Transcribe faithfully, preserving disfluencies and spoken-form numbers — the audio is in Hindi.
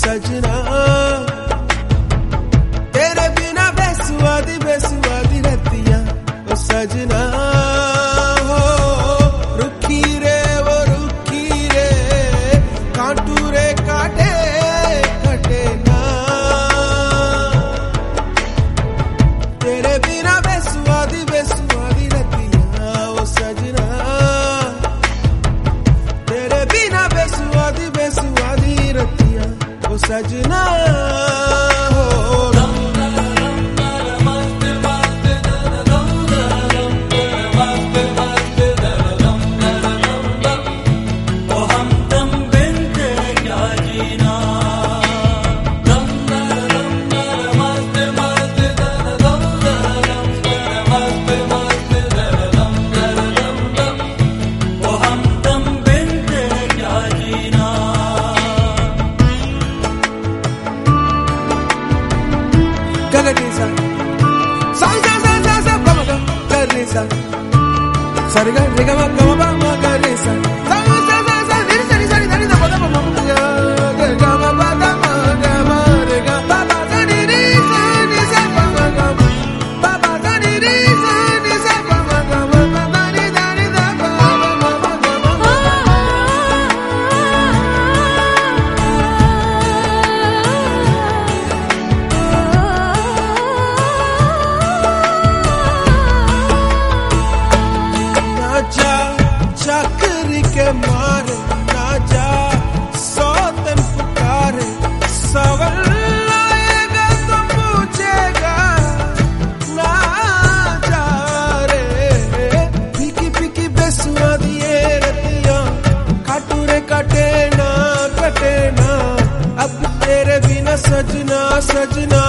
सजना तेरे बिना बेसुआदी बेसुआदी रतिया ओ सजना हो रुखी रे वो रुखी रे कांटू रे काटे कटे ना तेरे बिना बेसुआदी बेसुआदी रतिया ओ सजना तेरे बिना बेसुआदी बेसुआदी रतिया ओ सजना Sari ga ri ga ma ga ma ba ma ga ri sa sa sa sa sa ri sa ri sa ri sa ri da ba da ba ma ga ga ma ba da ma ga ma re ga ba ba sa ri ri sa ni sa ba ma ga ba ba sa ri ri sa ni sa ba ma ga ma ba ba ri da ri da ba ma ma ma ga ma चाकरी के मारे ना जा सौतन पुकारे सवल आएगा तो पूछेगा ना जा रे फीकी फीकी बेसुआदी ये रतिया काटू रे कटे ना कटे ना अब तेरे बिना सजना सजना